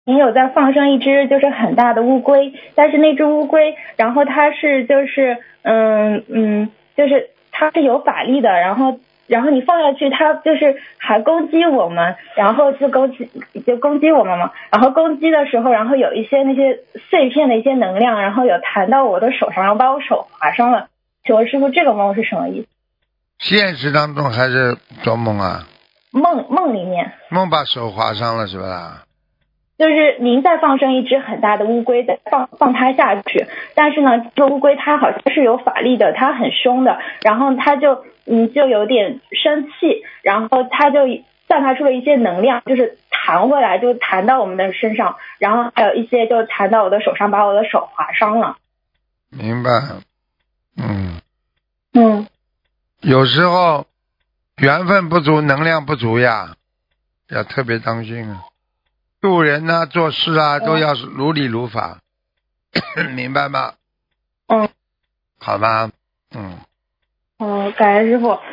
您有在放生一只就是很大的乌龟，但是那只乌龟，然后它是就是就是它是有法力的，然后你放下去，它就是还攻击我们，然后就攻击我们嘛，然后攻击的时候，然后有一些那些碎片的一些能量，然后有弹到我的手上，然后把我手划伤了。请问师傅，这个梦是什么意思？ 现实当中还是做梦啊？ 梦里面。 梦把手划伤了是吧啦？ 就是您再放生一只很大的乌龟，再放它下去，但是呢，这个乌龟它好像是有法力的，它很凶的，然后它就有点生气，然后它就散发出了一些能量，就是弹回来，就弹到我们的身上，然后还有一些就弹到我的手上，把我的手划伤了。 明白。有时候缘分不足，能量不足呀，要特别当心啊。渡人啊，做事啊，都要如理如法，明白吗？好吧。 感恩师傅。